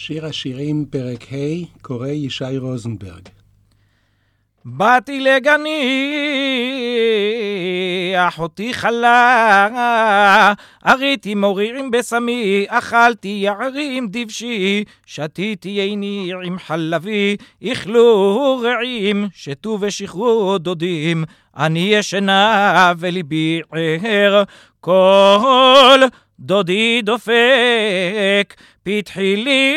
שיר השירים פרק ה' קורא ישי רוזנברג. באתי לגני, אחותי חלה, אריתי מורירים בסמי, אכלתי יערים דבשי, שתיתי יני עם חלבי, איכלו רעים, שתו ושחרו דודים, אני ישנה וליבי ער, כל דודי דופק, פתחי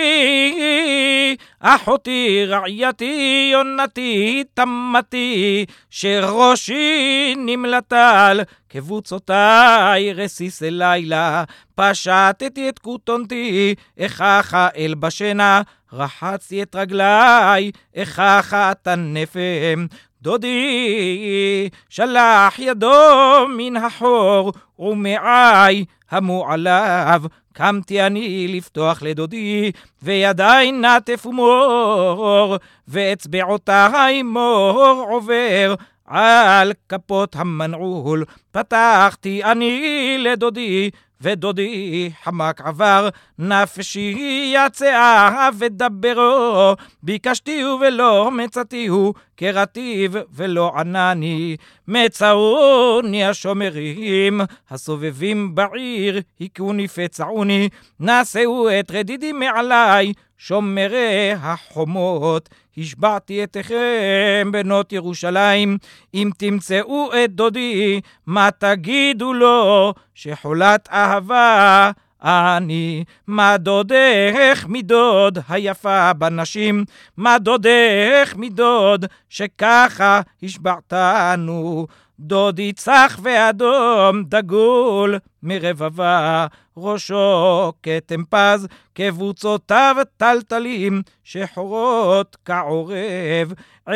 לי, אחותי רעייתי יונתי תמתי, שראשי נמלטל, כבוצותיי רסיס לילה, פשטתי את כותונתי, איככה אל בשינה, רחצתי את רגליי, איככה תנפם, דודי שלח ידו מן החור, ומעי המו עליו, קמתי אני לפתוח לדודי, וידיי נטף ומור, ואצבעותיי מור עובר, על כפות המנעול, פתחתי אני לדודי, ודודי חמק עבר, נפשי יצאה ודברו, ביקשתיהו ולא מצאתיהו, קראתיו ולא ענני, מצאוני השומרים, הסובבים בעיר, הכוני פצעוני, נשאו את רדידי מעלי, שומרי החומות, השבעתי אתכם בנות ירושלים, אם תמצאו את דודי, מה תגידו לו, שחולת אהבה אני, מה דודך מדוד היפה בנשים, מה דודך מדוד שככה השבעתנו, דודי צח ואדום דגול מרבבה, ראשו כתם פז, כבוצותיו טלטלים, שחורות כעורב,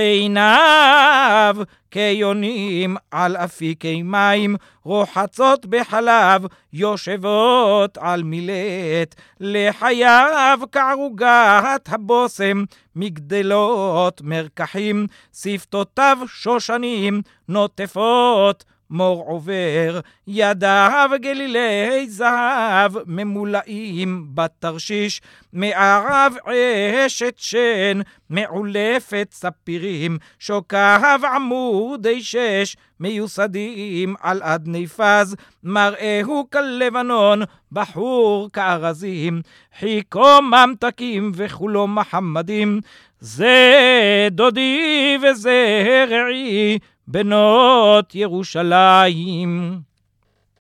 עיניו כיונים על אפיקי מים, רוחצות בחלב, יושבות על מילט, לחייו כערוגת הבוסם, מגדלות מרקחים, שפתותיו שושנים, נוטפות מור עובר, ידיו גלילי זהב, ממולאים בתרשיש, מערב אשת שן, מעולפת ספירים, שוקיו עמודי שש, מיוסדים על אדני פז, מראהו כלבנון, בחור כארזים, חיקו ממתקים וכולו מחמדים, זה דודי וזה רעי, בנות ירושלים.